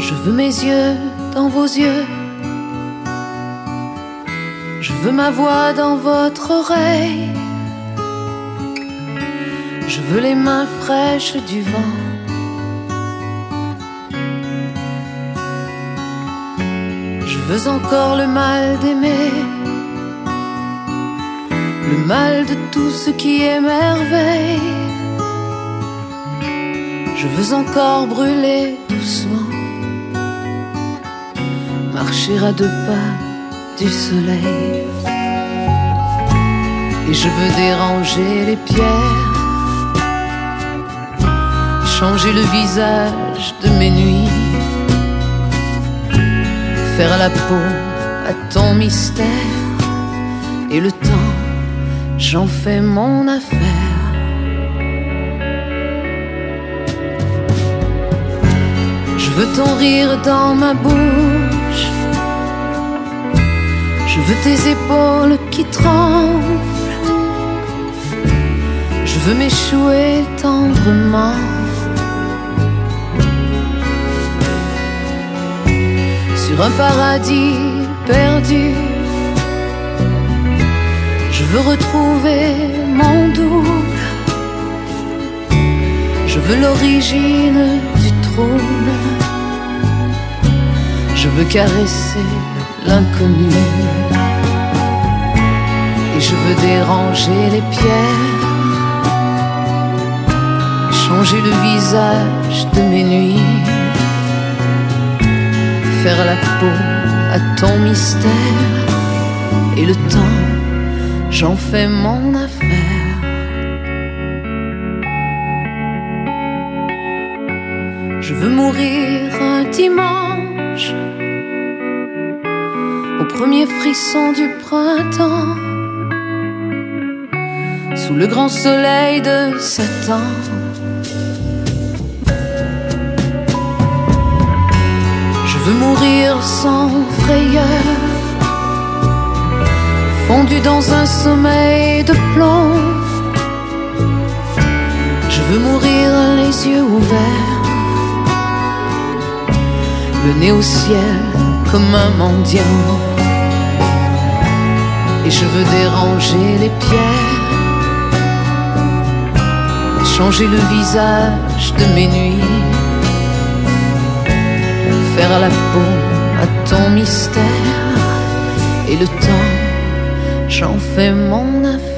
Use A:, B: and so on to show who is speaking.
A: Je veux mes yeux dans vos yeux, je veux ma voix dans votre oreille, je veux les mains fraîches du vent. Je veux encore le mal d'aimer, le mal de tout ce qui est merveille. Je veux encore brûler doucement, marcher à deux pas du soleil. Et je veux déranger les pierres, changer le visage de mes nuits, faire la peau à ton mystère. Et le temps, j'en fais mon affaire. Je veux ton rire dans ma bouche, je veux tes épaules qui tremblent, je veux m'échouer tendrement sur un paradis perdu. Je veux retrouver mon double, je veux l'origine du trouble, je veux caresser l'inconnu. Et je veux déranger les pierres, changer le visage de mes nuits, faire la peau à ton mystère. Et le temps, j'en fais mon affaire. Je veux mourir un dimanche, au premier frisson du printemps, sous le grand soleil de Satan. Je veux mourir sans frayeur, fondu dans un sommeil de plomb. Je veux mourir les yeux ouverts, le nez au ciel comme un mendiant. Et je veux déranger les pierres, changer le visage de mes nuits, faire la peau à ton mystère. Et le temps, j'en fais mon affaire.